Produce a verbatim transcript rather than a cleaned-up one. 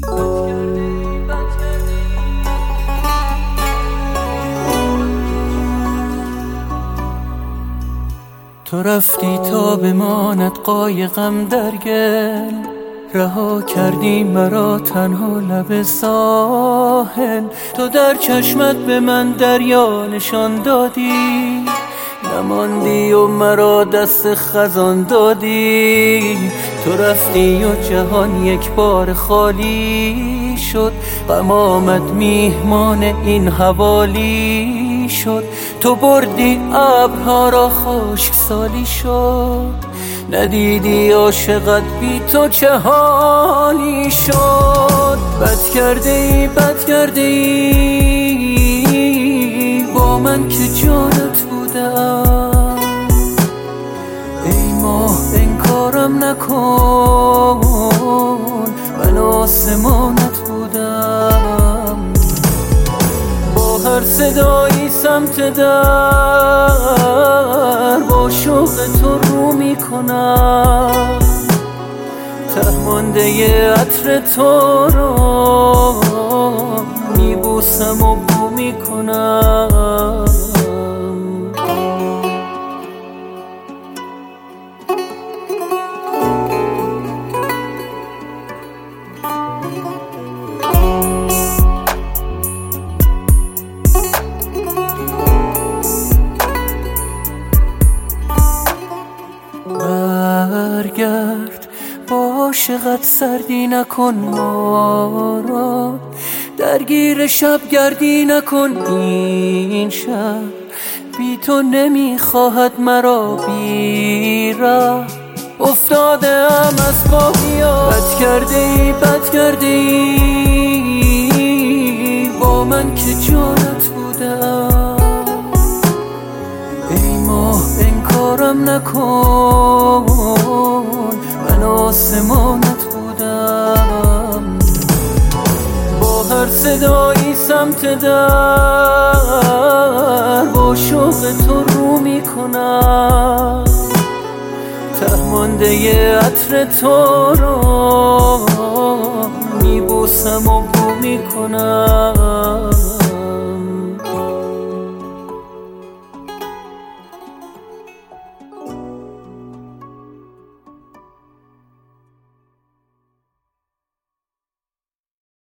تو رفتی تا بماند قایقم در گل، رها کردی مرا تنها لب ساحل. تو در چشمت به من دریا نشان دادی، نماندی و مرا دست خزان دادی. تو رفتی و جهان یک بار خالی شد، غم آمد میهمان این حوالی شد. تو بردی ابرها را خشکسالی شد، ندیدی عاشقت بی تو چه حالی شد. بد کرده ای بد کرده ای با من که جانت بودم. ای ماه انکارم نکن، من آسمانت بودم. با هر صدایی سمت در با شوق تو رو میکنم. ته مانده عطر تو رو میبوسم و بو میکنم. برگرد با عاشقت سردی نکن ما را، درگیر شب گردی نکن این شب. بی تو نمیخواهد مرا بیره، افتاده ام از پاهیا. بد کرده ای بد کرده ای با من که جانت بودم. ای ماه انکارم نکن، من آسمانت بودم. با هر صدایی سمت در با شوق تو رو میکنم. ته مانده عطر تو رو میبوسم و بو میکنم.